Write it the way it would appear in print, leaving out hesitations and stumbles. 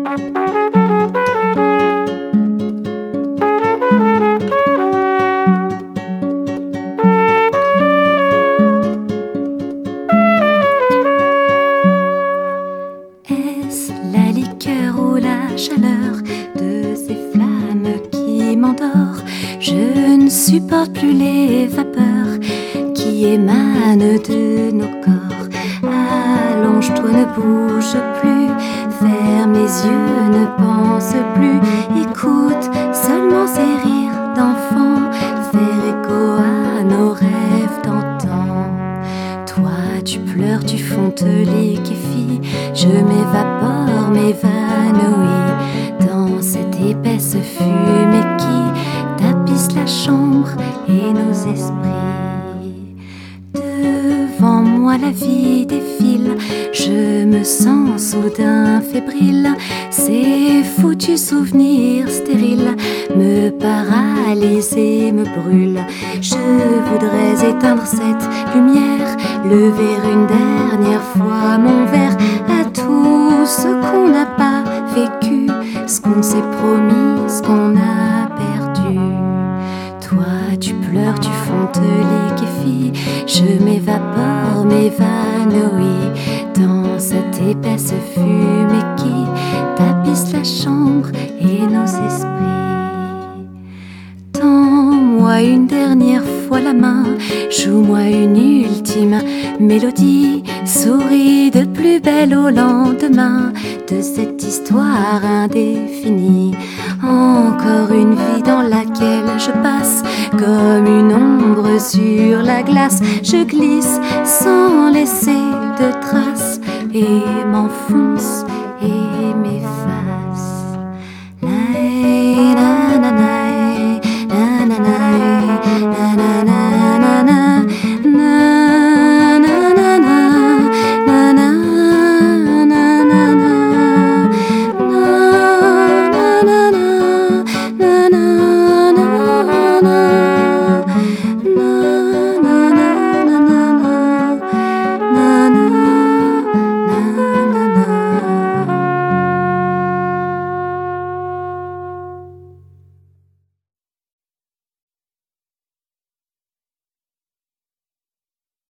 Est-ce la liqueur ou la chaleur de ces flammes qui m'endort? Je ne supporte plus les vapeurs qui émanent de nos corps. Allonge-toi, ne bouge plus, ferme les yeux, ne pense plus. Écoute seulement ces rires d'enfants, faire écho à nos rêves d'antan. Toi tu pleures, tu fonds, te liquéfies, je m'évapore, m'évanouis dans cette épaisse fumée qui tapisse la chambre et nos esprits. Devant moi la vie défile, je me sens soudain fébrile. Ces foutus souvenirs stériles me paralysent et me brûlent. Je voudrais éteindre cette lumière, lever une dernière fois mon verre à tout ce qu'on n'a pas vécu, ce qu'on s'est promis, ce qu'on a perdu. Toi tu pleures, tu fonds, te liquéfies, je m'évapore, m'évanouis dans cette épaisse fumée qui tapisse la chambre et nos esprits. Tends-moi une dernière fois la main, joue-moi une ultime mélodie, souris de plus belle au lendemain de cette histoire indéfinie. Encore une vie dans laquelle je passe comme une ombre sur la glace. Je glisse sans laisser de traces et m'enfonce